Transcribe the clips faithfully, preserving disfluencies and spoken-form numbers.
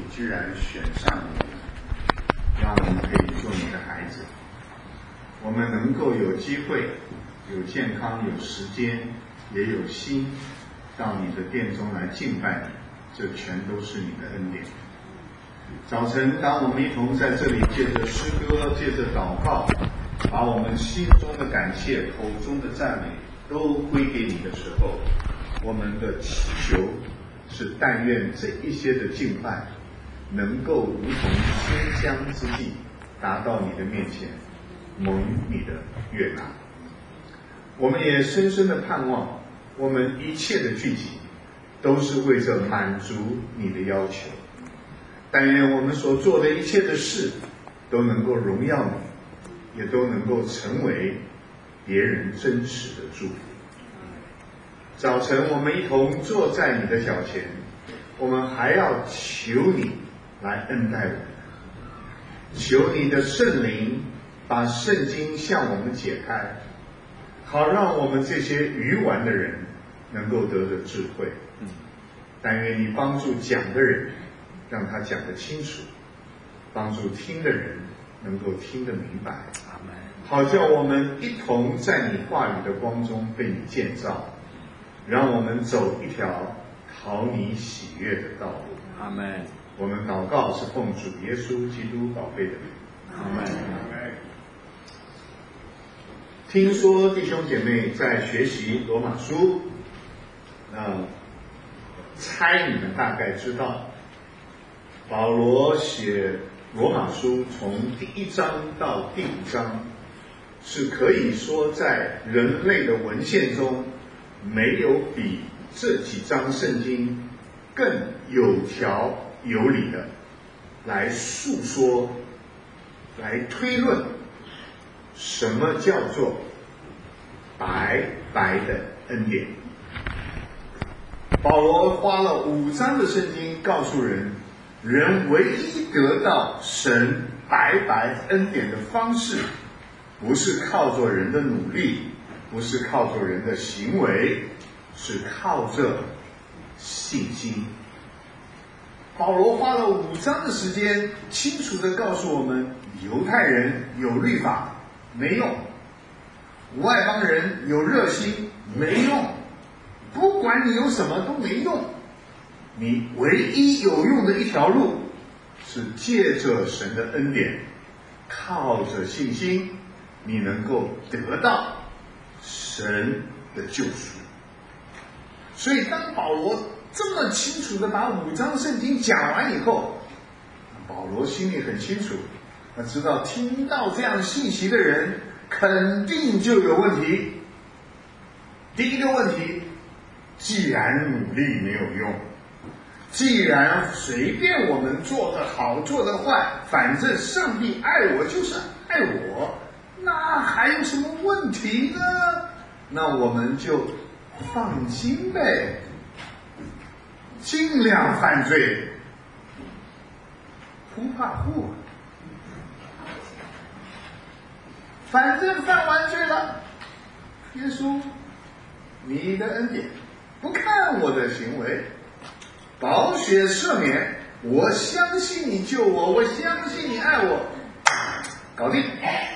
居然选上我们，让我们可以做你的孩子。我们能够有机会、有健康、有时间，也有心，到你的殿中来敬拜你，这全都是你的恩典。早晨，当我们一同在这里借着诗歌、借着祷告，把我们心中的感谢、口中的赞美都归给你的时候，我们的祈求是但愿这一些的敬拜能够如同天香之际，达到你的面前，蒙你的悦纳。我们也深深的盼望，我们一切的聚集都是为着满足你的要求。但愿我们所做的一切的事都能够荣耀你，也都能够成为别人真实的祝福。早晨我们一同坐在你的脚前，我们还要求你来恩待我们，求你的圣灵把圣经向我们解开，好让我们这些愚顽的人能够得着智慧。但愿你帮助讲的人，让他讲得清楚，帮助听的人能够听得明白，好叫我们一同在你话语的光中被你建造，让我们走一条讨你喜悦的道路。 阿们。 我们祷告是奉主耶稣基督宝贝的名。 阿们。 听说弟兄姐妹在学习罗马书，那猜你们大概知道，保罗写罗马书从第一章到第五章，是可以说在人类的文献中没有比这几章圣经更有条有理的来述说、来推论什么叫做白白的恩典。保罗花了五章的圣经告诉人，人唯一得到神白白恩典的方式，不是靠着人的努力，不是靠着人的行为，是靠着信心。保罗花了五章的时间，清楚地告诉我们，犹太人有律法没用，外邦人有热心没用，不管你有什么都没用，你唯一有用的一条路是借着神的恩典，靠着信心，你能够得到神的救赎。所以当保罗这么清楚地把五章圣经讲完以后，保罗心里很清楚，他知道听到这样信息的人肯定就有问题。第一个问题，既然努力没有用，既然随便我们做得好做得坏，反正上帝爱我就是爱我，那还有什么问题呢？那我们就放心呗，尽量犯罪，不怕护，反正犯完罪了，耶稣你的恩典不看我的行为，宝血赦免，我相信你救我，我相信你爱我，搞定。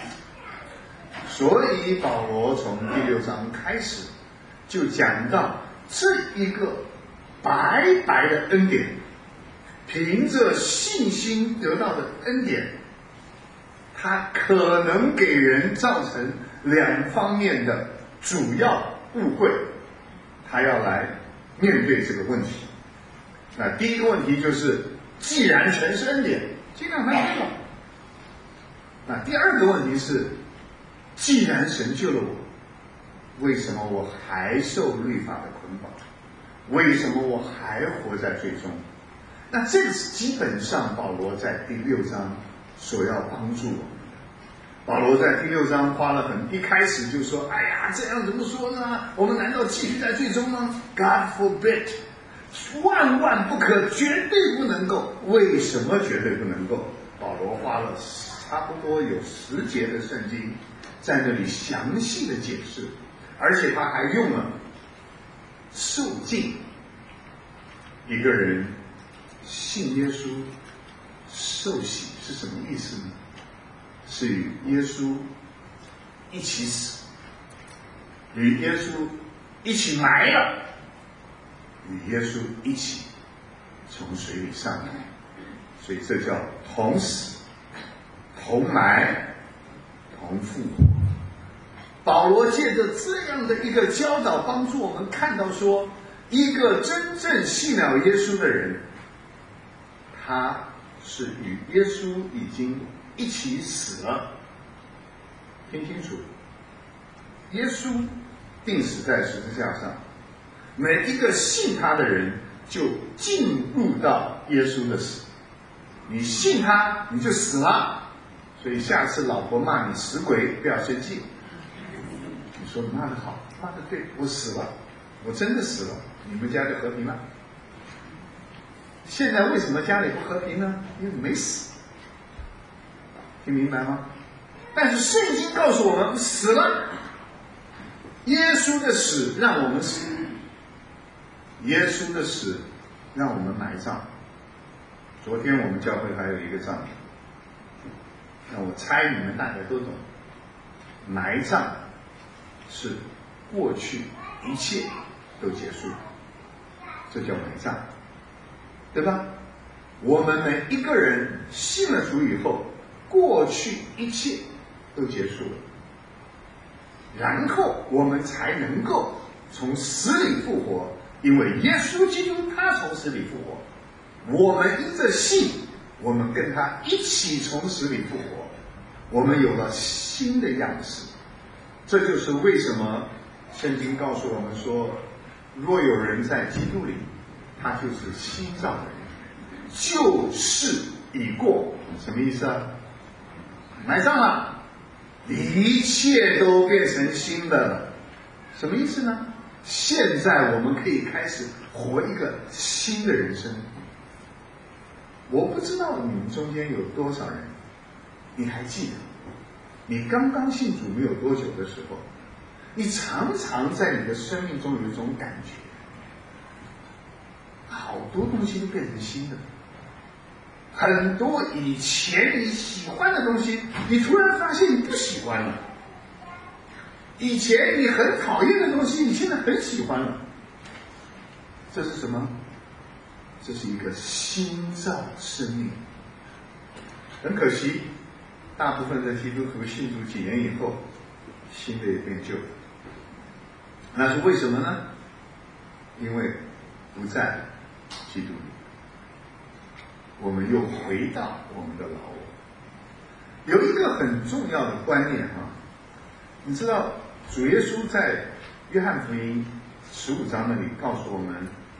所以保罗从第六章开始就讲到这一个白白的恩典，凭着信心得到的恩典，它可能给人造成两方面的主要误会，他要来面对这个问题。那第一个问题就是，既然全是恩典，尽量犯罪吧。那第二个问题是，既然神救了我，为什么我还受律法的捆绑？为什么我还活在罪中？那这个是基本上保罗在第六章所要帮助我们的。保罗在第六章花了很一开始就说，哎呀，这样怎么说呢？我们难道继续在罪中吗？ God forbid， 万万不可，绝对不能够。为什么绝对不能够？保罗花了差不多有十节的圣经在那里详细的解释，而且他还用了受尽一个人信耶稣受洗是什么意思呢？是与耶稣一起死，与耶稣一起埋了，与耶稣一起从水里上来，所以这叫同死、同埋、同复活。保罗借着这样的一个教导，帮助我们看到说，一个真正信了耶稣的人，他是与耶稣已经一起死了。听清楚，耶稣钉死在十字架上，每一个信他的人就进入到耶稣的死。你信他，你就死了。所以下次老婆骂你死鬼，不要生气。你说你骂得好，骂得对，我死了，我真的死了，你们家就和平了。现在为什么家里不和平呢？因为没死。听明白吗？但是圣经告诉我们，死了。耶稣的死让我们死，耶稣的死让我们埋葬。昨天我们教会还有一个葬礼，那我猜你们大概都懂，埋葬是过去一切都结束，这叫埋葬，对吧？我们每一个人信了主以后，过去一切都结束了，然后我们才能够从死里复活，因为耶稣基督他从死里复活，我们因着信，我们跟他一起从死里复活，我们有了新的样式。这就是为什么圣经告诉我们说，若有人在基督里，他就是新造的人，旧事已过。什么意思啊？埋葬了，一切都变成新的了。什么意思呢？现在我们可以开始活一个新的人生。我不知道你们中间有多少人，你还记得你刚刚信主没有多久的时候，你常常在你的生命中有一种感觉，好多东西都变成新的，很多以前你喜欢的东西，你突然发现你不喜欢了，以前你很讨厌的东西，你现在很喜欢了。这是什么？这是一个新造生命。很可惜，大部分的基督徒信主几年以后，新的也变旧了。那是为什么呢？因为不在基督里，我们又回到我们的老我。有一个很重要的观念啊，你知道主耶稣在约翰福音十五章那里告诉我们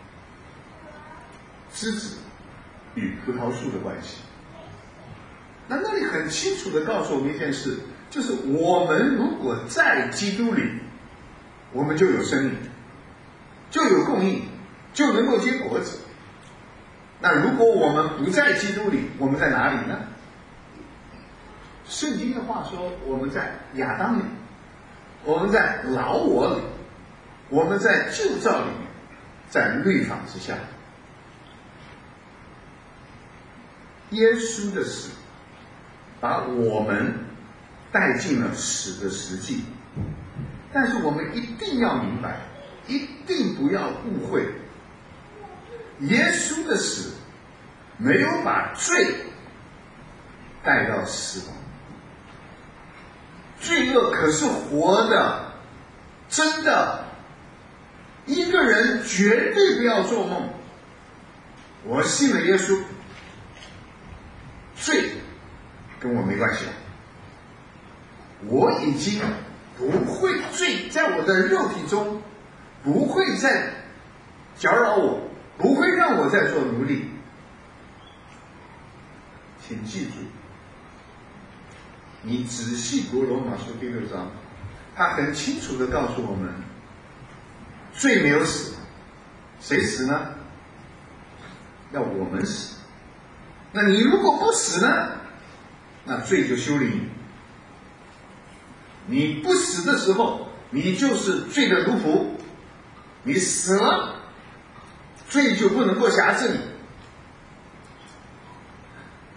枝子与葡萄树的关系。那那里很清楚地告诉我们一件事，就是我们如果在基督里，我们就有生命，就有供应，就能够结果子。那如果我们不在基督里，我们在哪里呢？圣经的话说，我们在亚当里，我们在老我里，我们在旧造里面，在律法之下。耶稣的死把我们带进了死的实际，但是我们一定要明白，一定不要误会，耶稣的死没有把罪带到死亡，罪恶可是活的，真的。一个人绝对不要做梦，我信了耶稣，罪跟我没关系了，我已经不会，罪在我的肉体中不会再搅扰我，不会让我再做奴隶。请记住，你仔细读罗马书第六章，他很清楚地告诉我们，罪没有死，谁死呢？要我们死。那你如果不死呢？那罪就修理你。你不死的时候，你就是罪的奴仆。你死了，罪就不能够辖制你。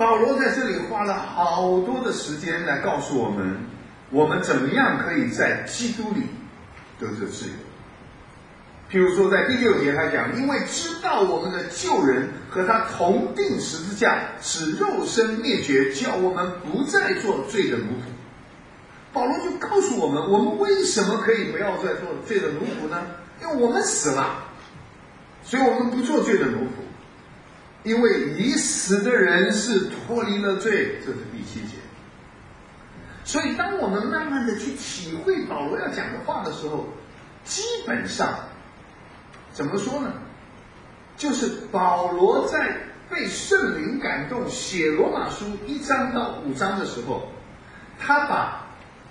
保罗在这里花了好多的时间来告诉我们，我们怎么样可以在基督里得着自由。譬如说在第六节他讲，因为知道我们的旧人和他同定十字架，使肉身灭绝，叫我们不再做罪的奴仆。保罗就告诉我们，我们为什么可以不要再做罪的奴仆呢？因为我们死了，所以我们不做罪的奴仆。因为已死的人是脱离了罪，这是第七节。所以当我们慢慢的去体会保罗要讲的话的时候，基本上怎么说呢？就是保罗在被圣灵感动写罗马书一章到五章的时候，他把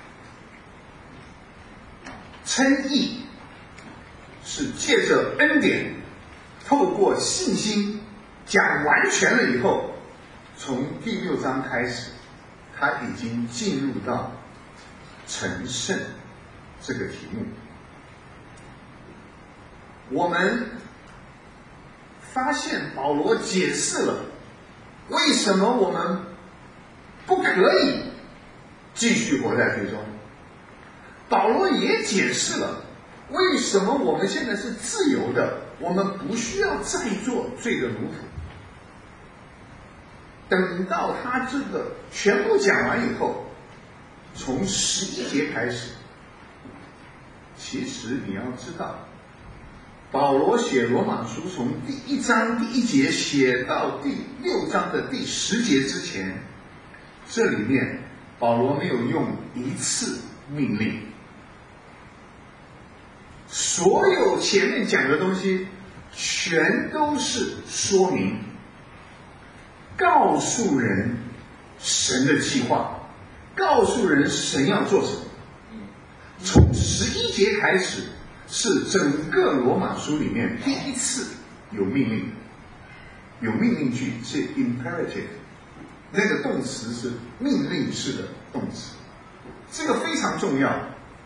称义是借着恩典，透过信心讲完全了以后，从第六章开始，他已经进入到成圣这个题目。我们发现保罗解释了为什么我们不可以继续活在罪中，保罗也解释了为什么我们现在是自由的，我们不需要再做罪的奴仆。等到他这个全部讲完以后，从十一节开始，其实你要知道，保罗写罗马书从第一章第一节写到第六章的第十节之前，这里面保罗没有用一次命令，所有前面讲的东西全都是说明，告诉人神的计划，告诉人神要做什么。从十一节开始是整个罗马书里面第一次有命令，有命令句，是 imperative， 那个动词是命令式的动词，这个非常重要。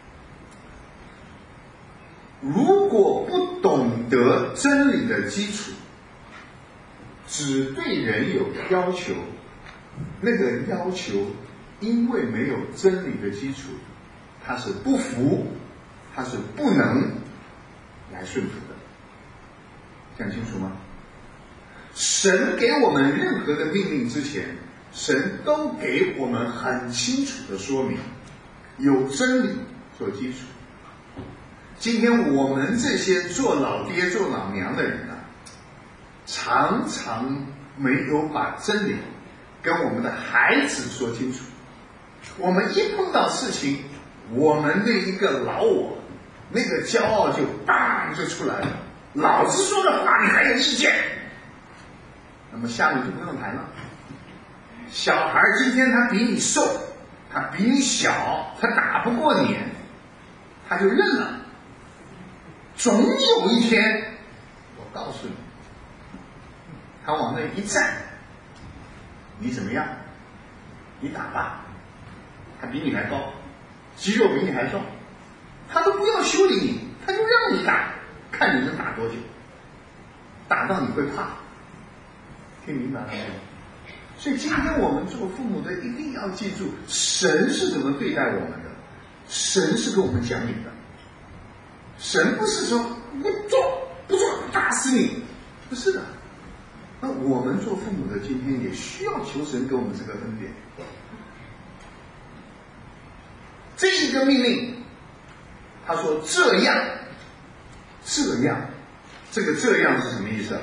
如果不懂得真理的基础，只对人有要求，那个要求因为没有真理的基础，它是不服，它是不能来顺服的。讲清楚吗？神给我们任何的命令之前，神都给我们很清楚的说明，有真理做基础。今天我们这些做老爹做老娘的人啊，常常没有把真理跟我们的孩子说清楚。我们一碰到事情，我们那一个老我，那个骄傲就当就出来了，老子说的话你还有意见，那么下面就不用谈了。小孩今天他比你瘦，他比你小，他打不过你，他就认了。总有一天，我告诉你，他往那一站，你怎么样？你打吧，他比你还高，肌肉比你还壮，他都不要修理你，他就让你打，看你能打多久，打到你会怕。听明白了没有？所以今天我们做父母的一定要记住，神是怎么对待我们的，神是跟我们讲理的。神不是说不做不做打死你，不是的。那我们做父母的今天也需要求神给我们这个恩典。这一个命令，他说这样这样，这个这样是什么意思？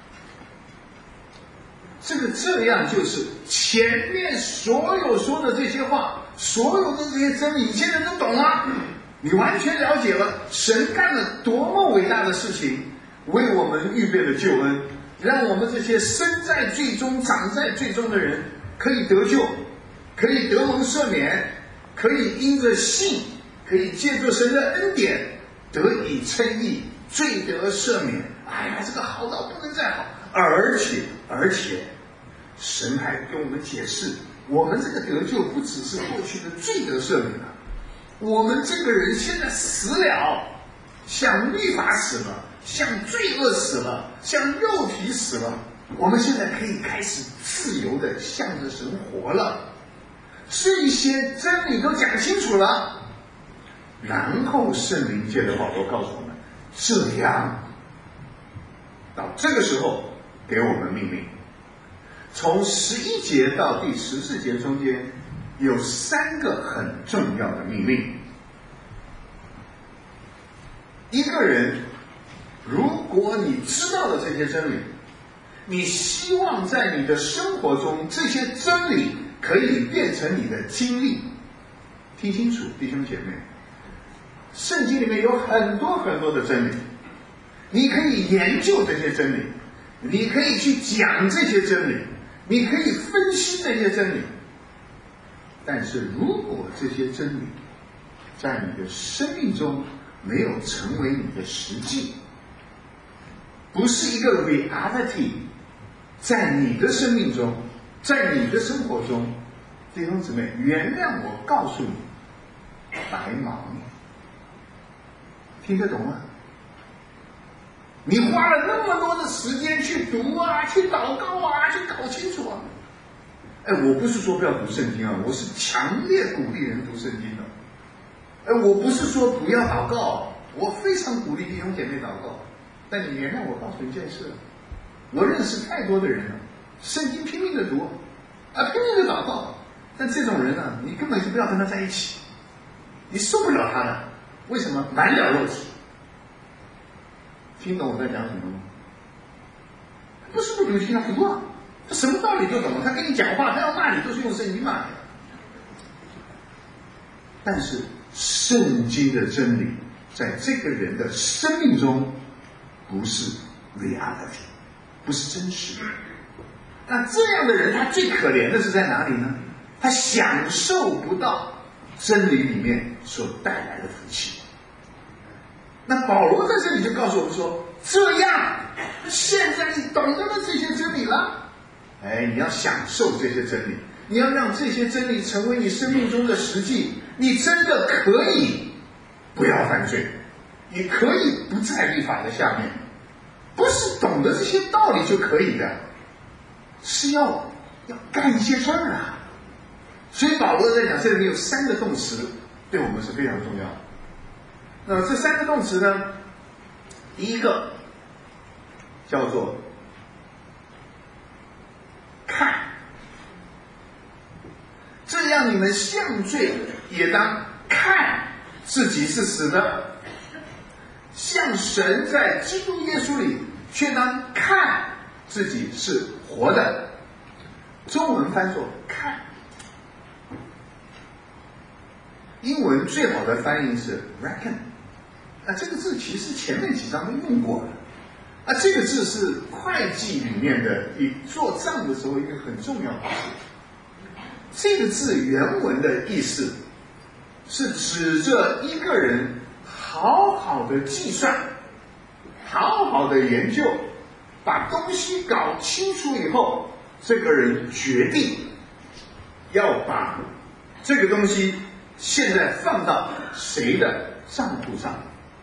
这个这样就是前面所有说的这些话，所有的这些真理，你现在都懂了，你完全了解了神干了多么伟大的事情，为我们预备了救恩，让我们这些生在罪中长在罪中的人可以得救，可以得蒙赦免，可以因着信，可以借助神的恩典得以称义，罪得赦免。哎呀，这个好到不能再好。而且而且神还跟我们解释，我们这个得救不只是过去的罪得赦免了，我们这个人现在死了，向律法死了，向罪恶死了，向肉体死了， 我们现在可以开始自由的向着神活了，这些真理都讲清楚了。然后圣灵借着保罗告诉我们，这样到这个时候给我们命令。从十一节到第十四节中间有三个很重要的命令。一个人如果你知道了这些真理，你希望在你的生活中这些真理可以变成你的经历。听清楚，弟兄姐妹，圣经里面有很多很多的真理，你可以研究这些真理，你可以去讲这些真理，你可以分析这些真理。但是如果这些真理在你的生命中没有成为你的实际，不是一个 reality 在你的生命中，在你的生活中，弟兄姊妹，原谅我告诉你，白忙。听得懂吗？你花了那么多的时间去读啊，去祷告啊，去搞清楚啊。哎，我不是说不要读圣经啊，我是强烈鼓励人读圣经的。哎，我不是说不要祷告，我非常鼓励弟兄姐妹祷告。但你原谅我告诉你一件事，我认识太多的人了，圣经拼命的读啊，拼命的祷告，但这种人呢，你根本就不要跟他在一起，你受不了他的。为什么？满了肉体。听懂我在讲什么吗？不是不读经，他读啊，他什么道理都懂，他跟你讲话，他要骂你都是用圣经骂你。但是圣经的真理在这个人的生命中不是 reality， 不是真实的。那这样的人他最可怜的是在哪里呢？他享受不到真理里面所带来的福气。那保罗在这里就告诉我们说，这样现在你懂得了这些真理了，哎，你要享受这些真理，你要让这些真理成为你生命中的实际，你真的可以不要犯罪，你可以不在律法的下面，不是懂得这些道理就可以的，是要要干一些事儿啊。所以保罗在讲这里面有三个动词对我们是非常重要的。那么这三个动词呢，第一个叫做看，这样你们向罪也当看自己是死的，向神在基督耶稣里却当看自己是活的。中文翻作看，英文最好的翻译是 reckon。那这个字其实前面几章都用过了，啊，这个字是会计里面的，你做账的时候一个很重要的字。这个字原文的意思是指着一个人好好的计算，好好的研究，把东西搞清楚以后，这个人决定要把这个东西现在放到谁的账户上。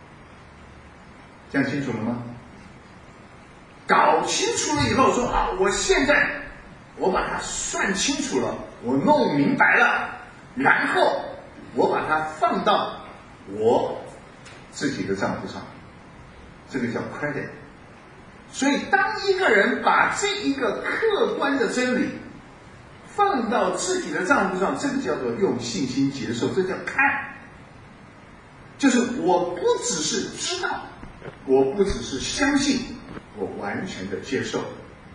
讲清楚了吗？搞清楚了以后说啊，我现在我把它算清楚了，我弄明白了，然后我把它放到我自己的账户上，这个叫 credit。 所以当一个人把这一个客观的真理放到自己的账户上，这个叫做用信心接受，这叫看，就是我不只是知道，我不只是相信，我完全的接受。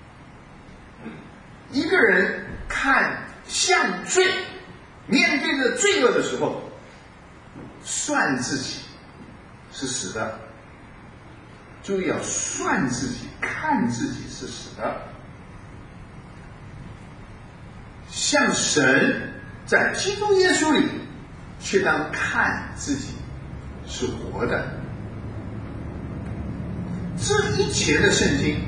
一个人看向罪，面对着罪恶的时候，算自己是死的。注意要算自己，看自己是死的。向神在基督耶稣里，却当看自己是活的。这一节的圣经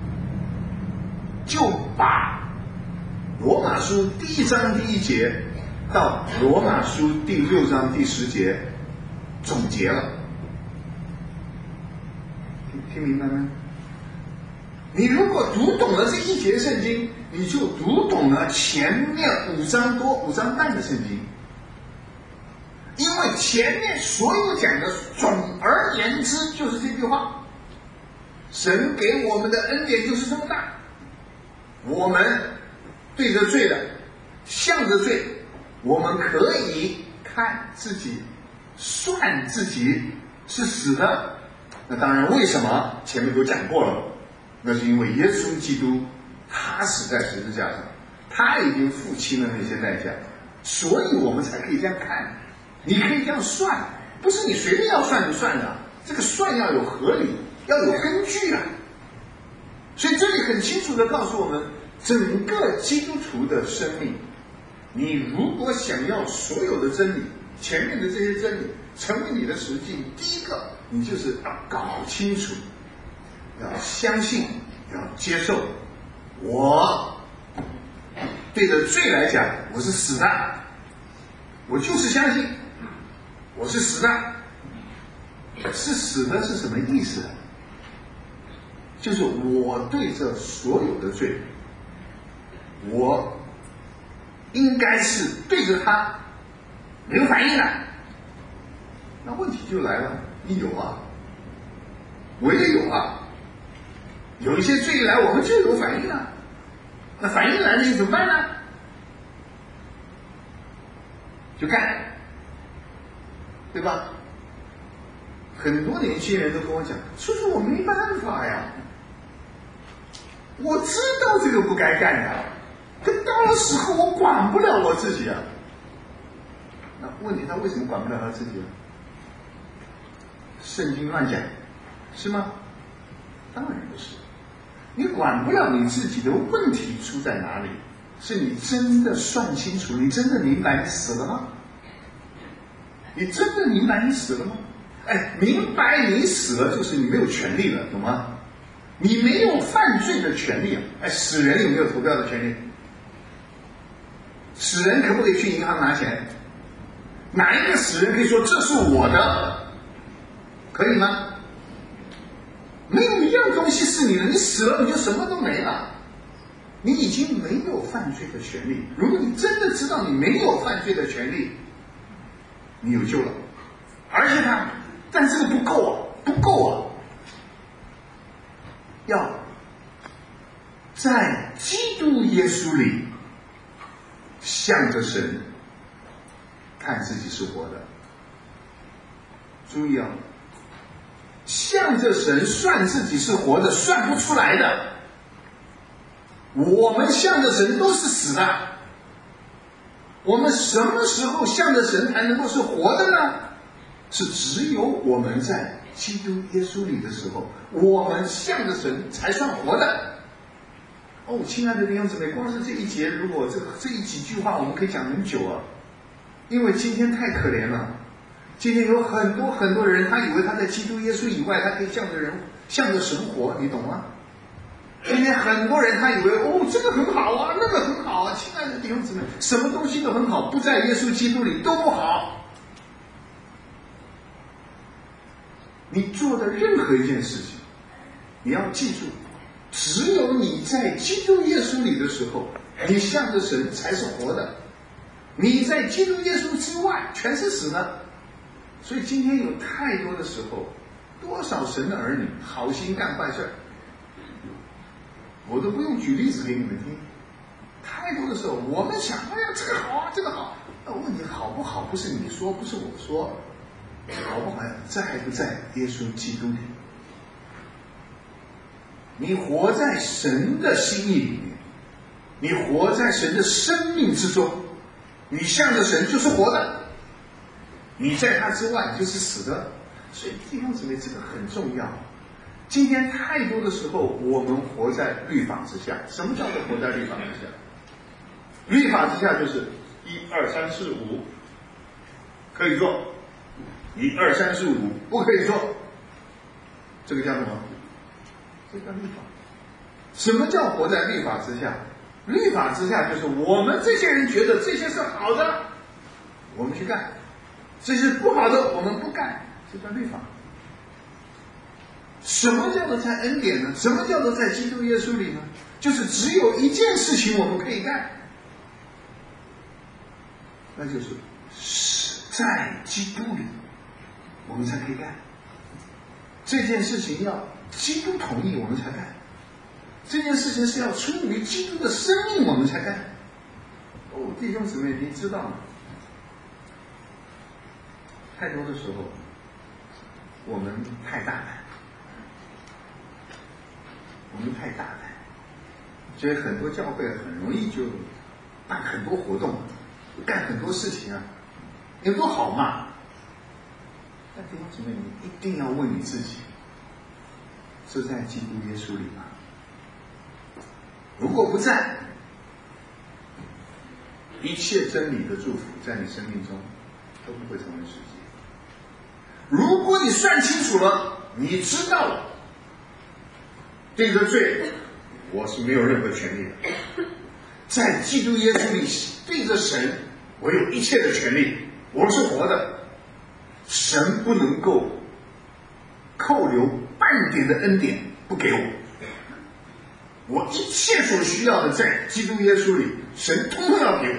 就把罗马书第一章第一节到罗马书第六章第十节总结了。听听明白吗？ 你如果读懂了这一节圣经，你就读懂了前面五章多、五章半的圣经。因为前面所有讲的，总而言之就是这句话：神给我们的恩典就是这么大，我们对着罪的，向着罪，我们可以看自己，算自己是死的。那当然，为什么前面都讲过了？那是因为耶稣基督他死在十字架上，他已经付清了那些代价，所以我们才可以这样看。你可以这样算，不是你随便要算就算的，这个算要有合理，要有根据啊。所以这里很清楚地告诉我们，整个基督徒的生命，你如果想要所有的真理，前面的这些真理成为你的实际，第一个你就是要搞清楚，要相信，要接受。我对着罪来讲，我是死的，我就是相信我是死的。是死的是什么意思？就是我对着所有的罪，我应该是对着他没有反应的。那问题就来了，你有啊，我也有啊，有一些罪来我们就有反应了，那反应来了你怎么办呢？就干，对吧？很多年轻人都跟我讲，叔叔我没办法呀，我知道这个不该干的，可到了时候我管不了我自己啊。那问题他为什么管不了他自己啊？圣经乱讲是吗？当然不是。你管不了你自己的问题出在哪里？是你真的算清楚，你真的明白你死了吗？你真的明白你死了吗？哎，明白你死了就是你没有权利了，懂吗？你没有犯罪的权利。哎，死人有没有投票的权利？死人可不可以去银行拿钱？哪一个死人可以说这是我的？可以吗？没有一样东西是你的，你死了你就什么都没了，你已经没有犯罪的权利。如果你真的知道你没有犯罪的权利，你有救了。而且呢，但这个不够啊，不够啊，要在基督耶稣里向着神看自己是活的。注意啊，向着神算自己是活的，算不出来的。我们向着神都是死的，我们什么时候向着神才能够是活的呢？是只有我们在基督耶稣里的时候，我们向着神才算活的。哦，亲爱的弟兄姊妹，光是这一节，如果这这一几句话我们可以讲很久啊，因为今天太可怜了。今天有很多很多人，他以为他在基督耶稣以外，他可以向着人向着神活，你懂吗？今天很多人他以为哦，这个很好啊，那个很好啊，亲爱的弟兄姊妹，什么东西都很好，不在耶稣基督里都不好。你做的任何一件事情，你要记住，只有你在基督耶稣里的时候，你向着神才是活的。你在基督耶稣之外全是死的。所以今天有太多的时候，多少神的儿女好心干坏事，我都不用举例子给你们听。太多的时候我们想，哎呀这个好啊，这个好，那问题好不好不是你说，不是我说，好不好在不在耶稣基督里？你活在神的心意里面，你活在神的生命之中，你向着神就是活的，你在他之外就是死的。所以弟兄姊妹，这个很重要。今天太多的时候我们活在律法之下。什么叫做活在律法之下？律法之下就是一二三四五可以做，一二三四五不可以做，这个叫什么？这叫律法。什么叫活在律法之下？律法之下就是我们这些人觉得这些是好的，我们去干；这些不好的我们不干，这叫律法。 什么叫做在恩典呢？什么叫做在基督耶稣里呢？就是只有一件事情我们可以干，那就是在基督里我们才可以干。这件事情要基督同意我们才干，这件事情是要出于基督的生命我们才干。哦，弟兄姊妹，你知道吗？太多的时候我们太大胆，我们太大胆，所以很多教会很容易就办很多活动，干很多事情啊，有多好嘛？但弟兄姊妹，你一定要问你自己，是在基督耶稣里吗？如果不在，一切真理的祝福在你生命中都不会成为实际。如果你算清楚了，你知道了，这个罪我是没有任何权利的，在基督耶稣里对着神我有一切的权利，我是活的，神不能够扣留半点的恩典不给我，我一切所需要的在基督耶稣里，神通通要给我。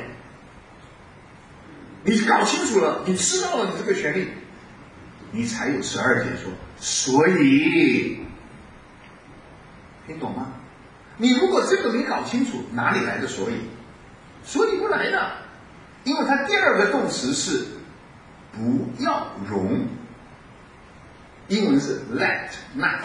你搞清楚了，你知道了你这个权利，你才有十二节说，所以听懂吗？你如果这个没搞清楚，哪里来的所以？所以不来的，因为它第二个动词是不要容，英文是 let not，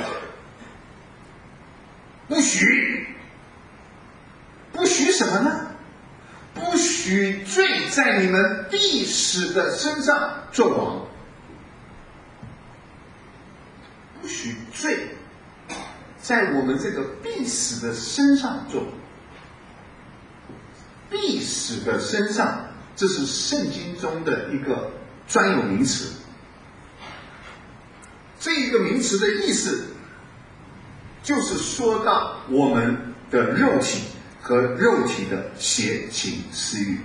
不许，不许什么呢？不许罪在你们必死的身上作王，不许罪在我们这个必死的身上做，必死的身上，这是圣经中的一个专有名词。这一个名词的意思，就是说到我们的肉体和肉体的邪情私欲，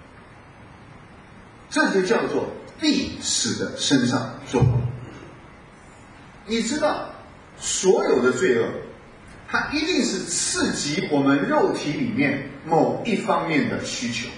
这就叫做必死的身上做。你知道，所有的罪恶，它一定是刺激我们肉体里面某一方面的需求。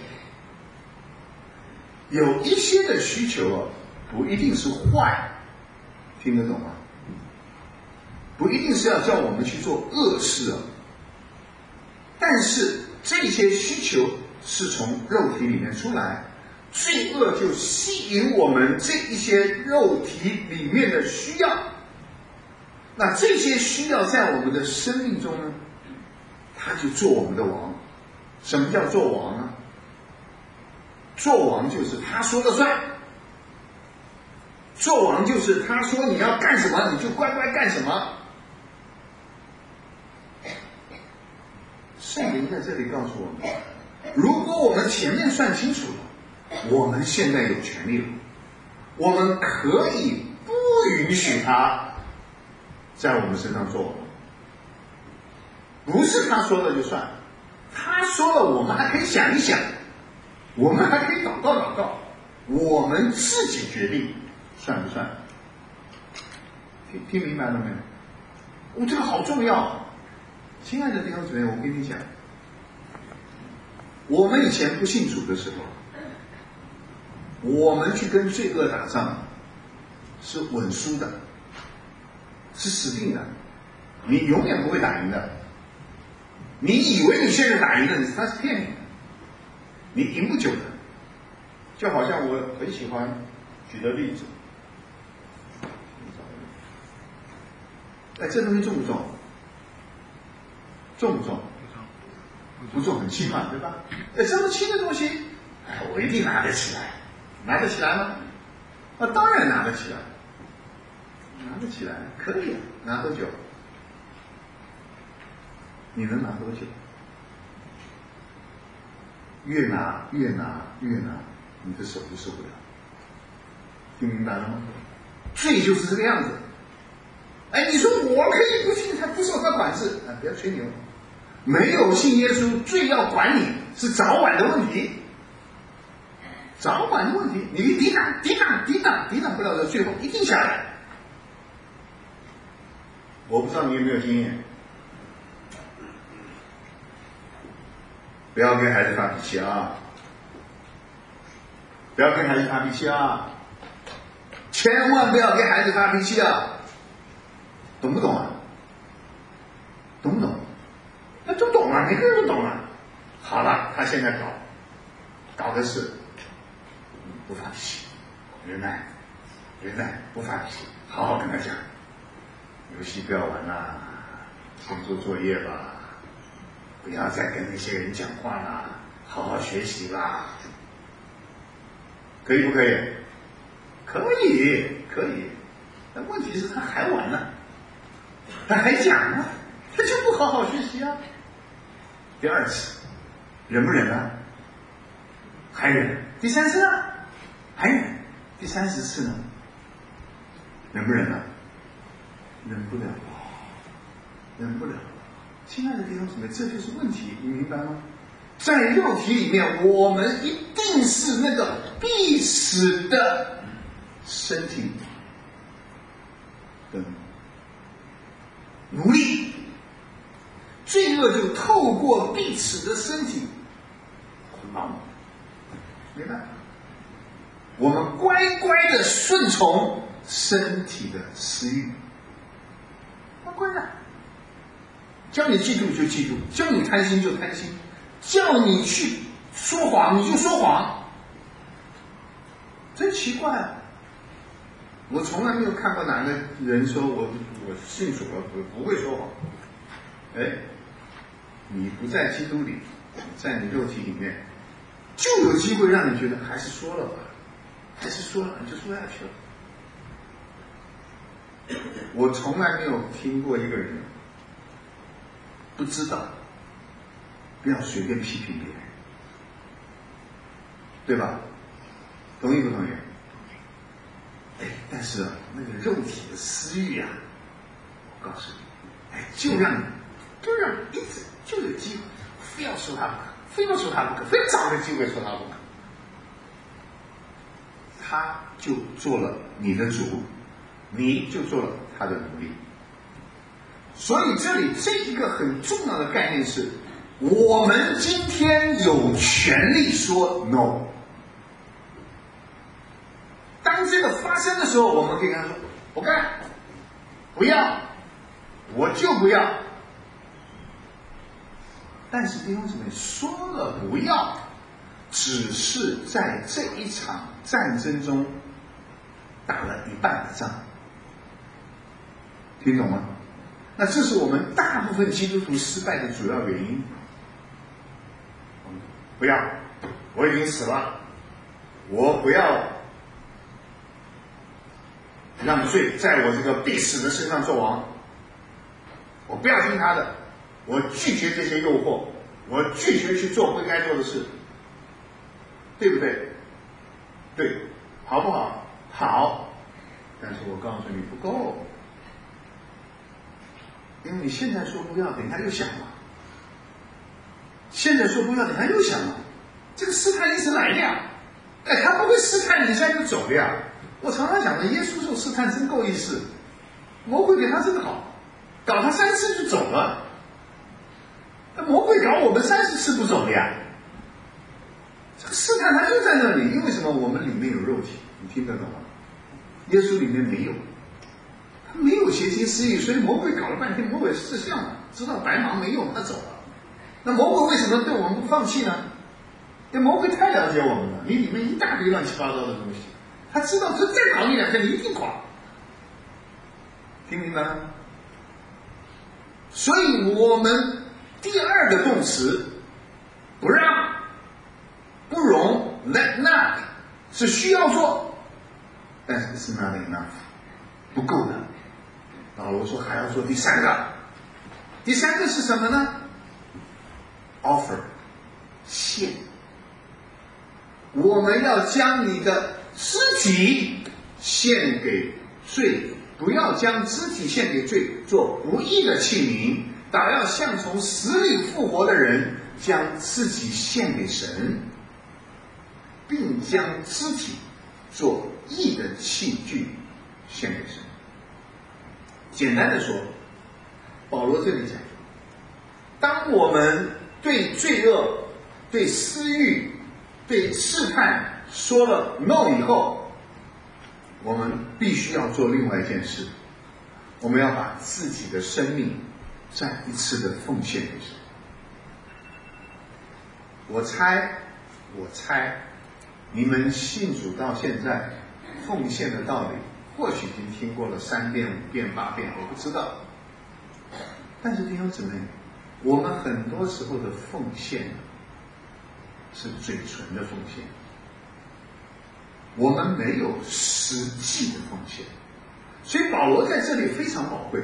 有一些的需求啊，不一定是坏，听得懂吗？不一定是要叫我们去做恶事啊。但是这些需求是从肉体里面出来，罪恶就吸引我们这一些肉体里面的需要。那这些需要在我们的生命中呢，他就做我们的王。什么叫做王呢？做王就是他说了算，做王就是他说你要干什么你就乖乖干什么。圣灵在这里告诉我们，如果我们前面算清楚了，我们现在有权利了，我们可以不允许他在我们身上做王。不是他说了就算，他说了我们还可以想一想，我们还可以祷告祷告，我们自己决定算不算。听听明白了没有？哦，这个好重要。亲爱的弟兄姊妹，我跟你讲，我们以前不信主的时候，我们去跟罪恶打仗是稳输的，是死定的，你永远不会打赢的。你以为你现在打赢了，他是骗你的，你赢不久的。就好像我很喜欢举的例子，哎，这东西重不重？重不重？不重，很轻嘛，对吧？哎，这么轻的东西，哎，我一定拿得起来。拿得起来吗？啊，当然拿得起来，拿得起来，可以拿多久？你能拿多久？越拿越拿越拿，你的手就受不了。听明白了吗？罪就是这个样子。哎，你说我可以不信他，不受他管制啊？不要吹牛，没有信耶稣，罪要管你是早晚的问题，早晚的问题。你抵挡抵挡抵挡抵挡不了的，最后一定下来。 我不知道你有没有经验，不要跟孩子发脾气啊！不要跟孩子发脾气啊！千万不要跟孩子发脾气啊！懂不懂啊？懂不懂？那都懂啊，每个人都懂啊。好了，他现在搞，搞的是不发脾气，忍耐，忍耐，不发脾气，好好跟他讲，游戏不要玩啦，先做作业吧，不要再跟那些人讲话啦，好好学习啦，可以不可以？可以，可以。但问题是他还玩呢，他还讲呢，他就不好好学习啊。第二次，忍不忍啊？还忍。第三次呢？还忍。第三十次呢？忍不忍啊？忍不了，忍不了。亲爱的弟兄姊妹，这就是问题，你明白吗？在肉体里面，我们一定是那个必死的身体的奴隶，罪恶就透过必死的身体捆绑我们，没办法，我们乖乖的顺从身体的私欲，乖乖的，叫你嫉妒就嫉妒，叫你贪心就贪心，叫你去说谎你就说谎，真奇怪啊！我从来没有看过哪个人说我我信主了，我不会说谎。哎，你不在基督里，在你肉体里面，就有机会让你觉得还是说了吧，还是说了，你就说下去了。我从来没有听过一个人不知道不要随便批评别人，对吧？同意不同意？哎，但是啊，那个肉体的私欲啊，我告诉你，哎，就让你，就让你一直就有机会，非要说他不可，非要说他不可，非找个机会说他不可，他就做了你的主，你就做了他的奴隶。所以这里这一个很重要的概念是，我们今天有权利说 no。当这个发生的时候，我们可以跟他说：“不干，不要，我就不要。”但是弟兄姊妹，说了不要，只是在这一场战争中打了一半的仗，听懂吗？那这是我们大部分基督徒失败的主要原因。不要，我已经死了，我不要让罪在我这个必死的身上作王，我不要听他的，我拒绝这些诱惑，我拒绝去做不该做的事，对不对？对，好不好？好，但是我告诉你不够，因为你现在说不要，等一下又想了，现在说不要，等一下又想了，这个试探一直来的呀，哎，他不会试探你一下就走的呀。我常常讲的，耶稣受试探真够意思，魔鬼给他真好，搞他三次就走了。那魔鬼搞我们三十次不走的呀。这个试探他就在那里，因为什么？我们里面有肉体，你听得懂吗？耶稣里面没有，他没有邪情私欲，所以魔鬼搞了半天，魔鬼识相了，知道白忙没用，他走了。那魔鬼为什么对我们不放弃呢？因为魔鬼太了解我们了，你里面一大堆乱七八糟的东西。他知道这再搞你两天，你一定垮，听明白吗？所以我们第二个动词不让、不容 let not 是需要做，但是是 not enough 不够的。保罗说还要做第三个，第三个是什么呢？ offer 献，我们要将你的肢体献给罪，不要将肢体献给罪做不义的器皿，倒要像从死里复活的人，将自己献给神，并将肢体做义的器具献给神。简单的说， 保罗这里讲，当我们对罪恶、对私欲、对试探说了 no 以后，我们必须要做另外一件事，我们要把自己的生命再一次的奉献给神。我猜，我猜，你们信主到现在，奉献的道理，或许已经听过了三遍、五遍、八遍，我不知道。但是弟兄姊妹，我们很多时候的奉献是嘴唇的奉献，我们没有实际的奉献。所以保罗在这里非常宝贵。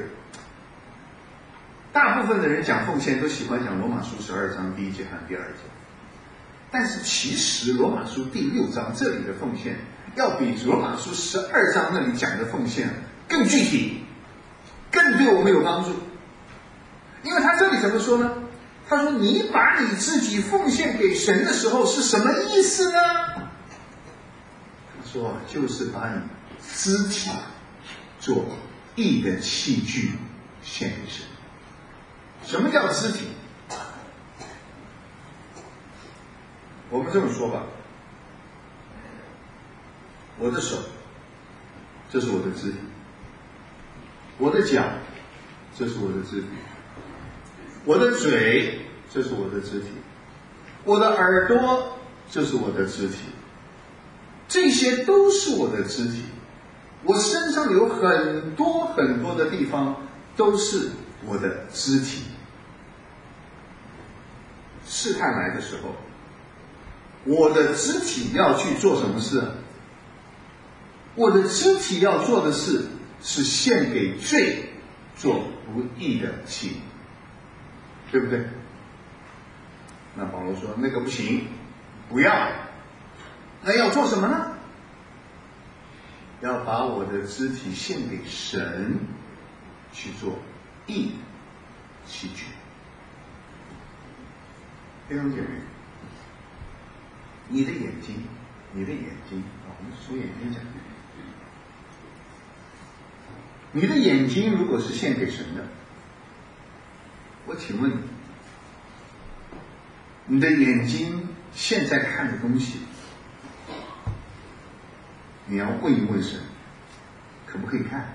大部分的人讲奉献都喜欢讲罗马书十二章第一节和第二节，但是其实罗马书第六章这里的奉献要比罗马书十二章那里讲的奉献更具体，更对我们有帮助。因为他这里怎么说呢？他说你把你自己奉献给神的时候是什么意思呢？他说就是把你肢体做义的器具献给神。什么叫肢体？我们这么说吧，我的手，这是我的肢体；我的脚，这是我的肢体；我的嘴，这是我的肢体；我的耳朵，这是我的肢体。这些都是我的肢体。我身上有很多很多的地方都是我的肢体。试探来的时候，我的肢体要去做什么事？我的肢体要做的事是献给罪做不义的器，对不对？那保罗说那个不行，不要。那要做什么呢？要把我的肢体献给神，去做义器具。弟兄姐妹，你的眼睛，你的眼睛啊，我们说眼睛讲，你的眼睛如果是献给神的，我请问你，你的眼睛现在看的东西，你要问一问神，可不可以看？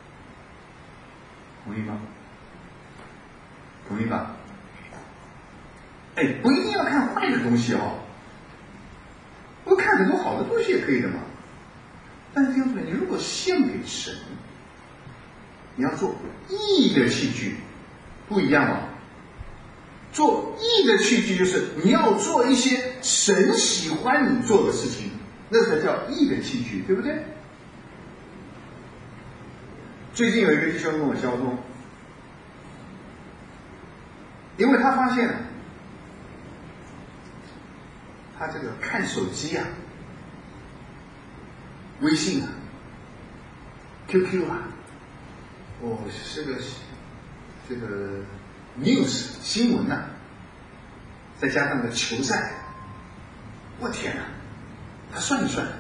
同意吗？同意吧？哎，不一定要看坏的东西哦，不看很多好的东西也可以的嘛。但是弟兄姊妹，你如果献给神，你要做义的器具，不一样哦。做义的器具就是你要做一些神喜欢你做的事情，那才叫义的器具，对不对？最近有一个弟兄跟我交通，因为他发现他这个看手机啊，微信啊 Q Q 啊，哦，这个这个 news 新闻啊，再加上个球赛，我天哪，他算一算，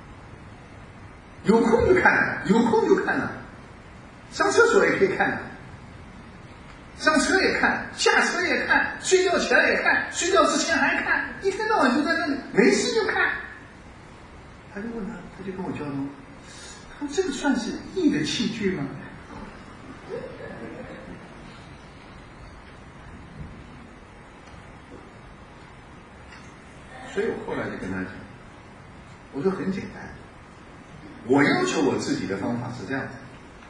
有空就看，有空就看啊，上厕所也可以看，上车也看，下车也看，睡觉前也看，睡觉之前还看，一天到晚就在那里，没事就看。他就问他，他就跟我交流，他说这个算是义的器具吗？所以我后来就跟他讲，我说很简单，我要求我自己的方法是这样子，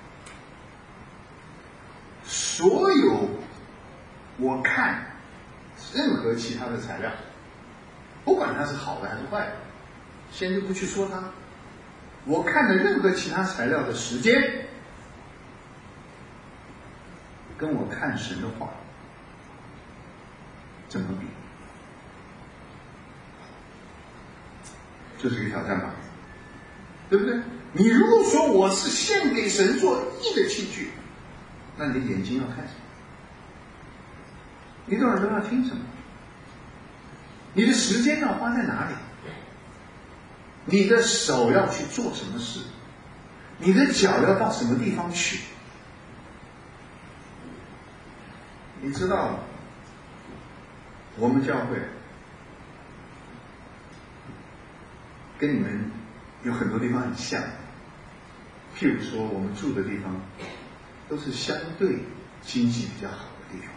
所有我看任何其他的材料，不管它是好的还是坏的，先就不去说它，我看的任何其他材料的时间，跟我看神的话怎么比？这是一个挑战吧，对不对？你如果说我是献给神做义的器具，那你的眼睛要看什么？你的耳朵要听什么？你的时间要花在哪里？你的手要去做什么事？你的脚要到什么地方去？ 你知道，我们教会跟你们有很多地方很像，譬如说我们住的地方都是相对经济比较好的地方。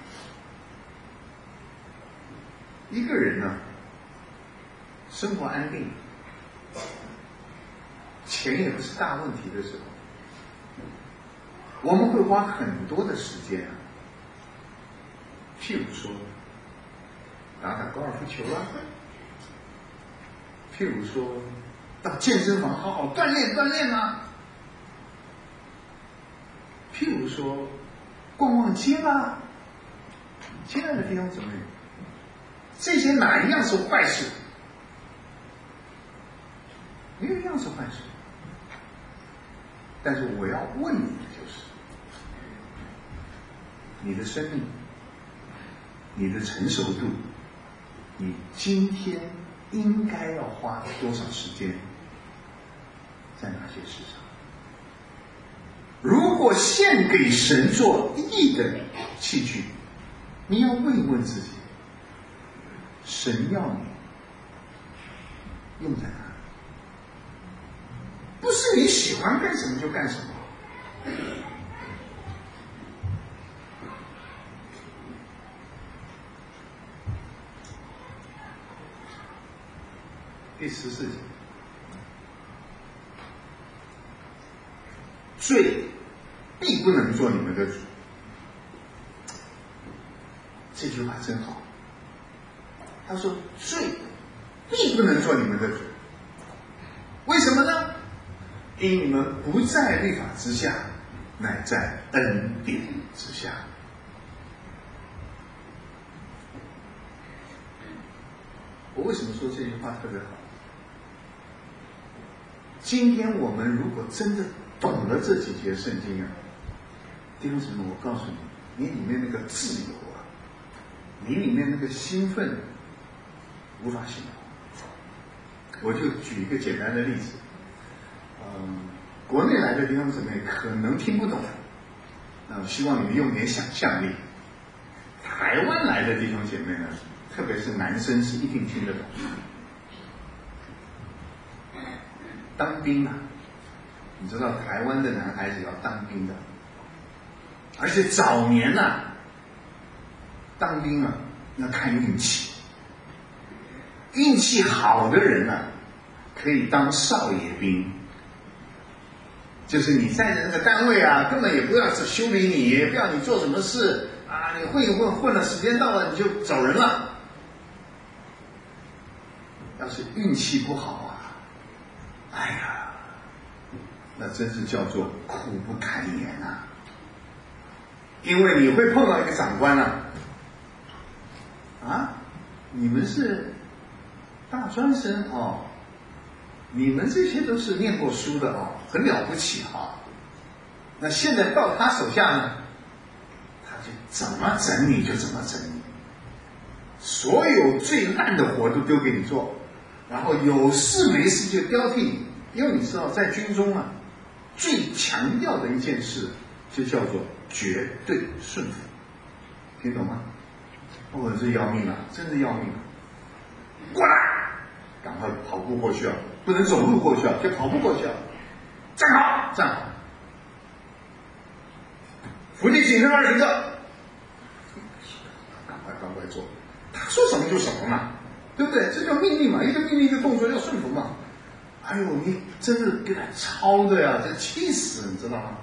一个人呢，生活安定，钱也不是大问题的时候，我们会花很多的时间啊，譬如说打打高尔夫球啊，譬如说到健身房好好锻炼锻炼啊，譬如说逛逛街啦。亲爱的弟兄姊妹，这些哪一样是坏事？没有一样是坏事。但是我要问你的就是，你的生命，你的成熟度，你今天应该要花多少时间在哪些事上？如果献给神做义的器具，你要问一问自己，神要你用在哪里？不是你喜欢干什么就干什么。第十四节，罪必不能做你们的主。这句话真好。他说罪必不能做你们的主。为什么呢？因你们不在律法之下，乃在恩典之下。我为什么说这句话特别好？今天我们如果真的懂了这几节圣经啊，弟兄姊妹，我告诉你，你里面那个自由啊，你里面那个兴奋，无法形容。我就举一个简单的例子，嗯，国内来的弟兄姊妹可能听不懂，那希望你们用点想象力。台湾来的弟兄姐妹呢，特别是男生是一定听得懂。当兵啊，你知道台湾的男孩子要当兵的，而且早年啊，当兵啊要看运气，运气好的人啊，可以当少爷兵，就是你在的那个单位啊，根本也不要修理你，也不要你做什么事啊，你混一混，混了时间到了你就走人了。要是运气不好啊，哎呀，那真是叫做苦不堪言啊！因为你会碰到一个长官啊，啊，你们是大专生哦，你们这些都是念过书的哦，很了不起啊。那现在到他手下呢，他就怎么整你就怎么整你，所有最烂的活都丢给你做，然后有事没事就挑剔你。因为你知道在军中啊，最强调的一件事就叫做绝对顺服，听懂吗？哦，这要命啊，真的要命啊！过来，赶快跑步过去啊，不能走路过去啊，就跑步过去啊。站好，站好，伏地挺身二十个，赶快赶快做，他说什么就什么嘛，对不对？这叫命令嘛，一个命令一个动作要顺服嘛。哎呦，你真是给他抄的呀，这气死，你知道吗？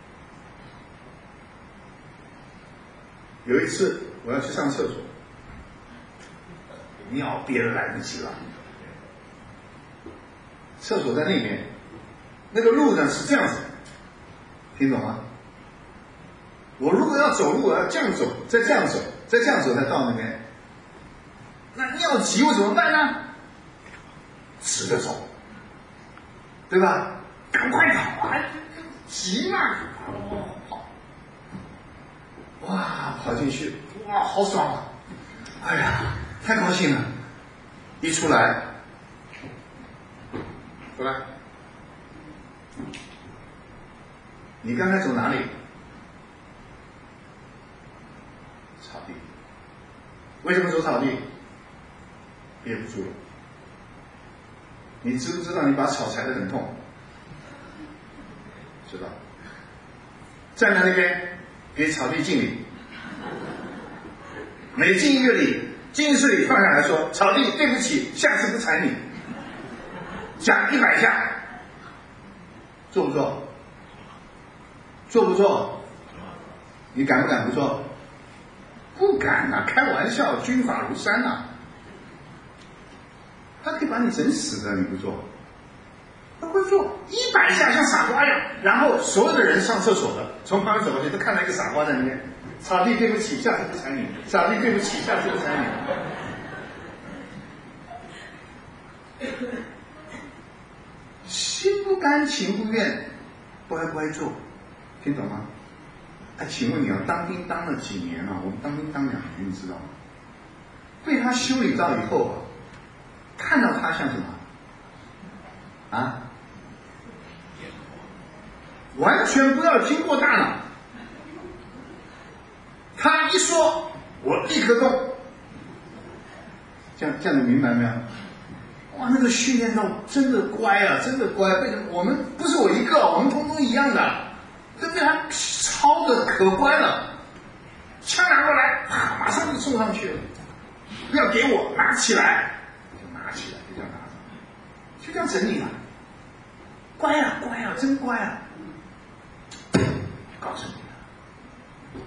有一次我要去上厕所，尿憋得来不及了，厕所在那边，那个路呢是这样子，听懂吗？我如果要走路，我要这样走，再这样走，再这样走才到那边。那尿急我怎么办呢？直着走，对吧？赶快跑啊！急嘛！哦，跑！哇，跑进去，哇，好爽啊！哎呀，太高兴了！一出来，过来，你刚才走哪里？ 草地。为什么走草地？憋不住了。你知不知道你把草踩得很痛？知道。站在那边给草地敬礼，每敬一个礼，敬一次礼放下来说：“草地，对不起，下次不踩你。”讲一百下，做不做？做不做？你敢不敢不做？不敢啊！开玩笑，军法如山啊！他可以把你整死的，你不做。他会做一百下像傻瓜一样，然后所有的人上厕所的从旁边走过去，都看到一个傻瓜在那边。草地，对不起，下次不踩你。草地，对不起，下次不踩你。心不甘情不愿，乖乖做，听懂吗？哎，请问你啊，当兵当了几年了、啊？我们当兵当两年，你知道吗？被他修理到以后啊，看到他像什么？啊？完全不要经过大脑，他一说，我立刻动。这样这样你明白没有？哇，那个训练到真的乖啊，真的乖。为什么？我们不是我一个，我们通通一样的，都被他操的可乖了。枪拿过来，啪，马上就送上去了。不要给我，拿起来，就拿起来，就这样拿着，就这样整理了。乖啊，乖啊，真乖啊！告诉你，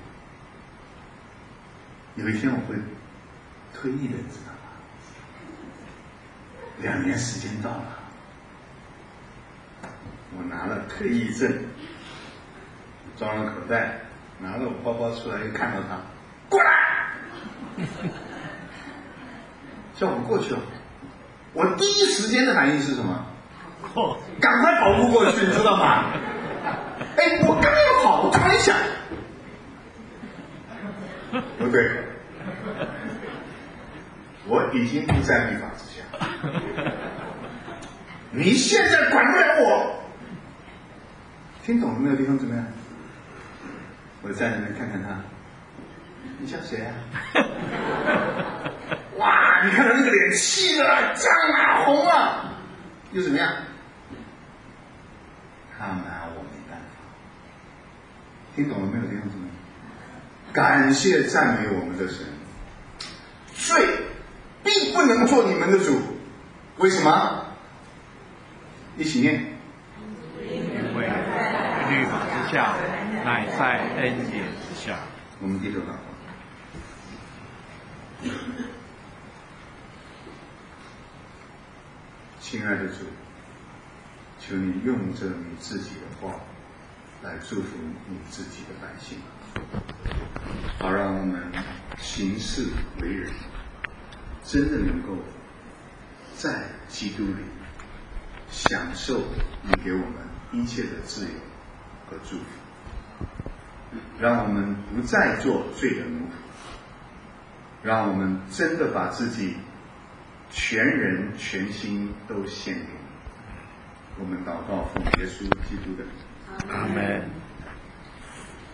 有一天我会退役的，你知道吗？两年时间到了，我拿了退役证，装了口袋，拿了我包包出来，又看到他，过来，叫我过去了。我第一时间的反应是什么？赶快跑步过去，你知道吗？哎，我刚要跑，我突然想，不对，我已经不在律法之下，你现在管不了我。听懂了没有，弟兄姊妹？我在那边看看他，你像谁啊？哇，你看他那个脸气的啦，涨啊，红啊，又怎么样？他拿我没办法。听懂了没有，弟兄姊妹？感谢赞美我们的神，罪必不能做你们的主。为什么？一起念。 因为律法之下，乃在恩典之下。 我们低头祷告。亲爱的主，求你用着你自己的话来祝福你自己的百姓，好让我们行事为人真的能够在基督里享受你给我们一切的自由和祝福，让我们不再做罪的奴仆，让我们真的把自己全人全心都献给你。我们祷告奉耶稣基督的名， 阿门。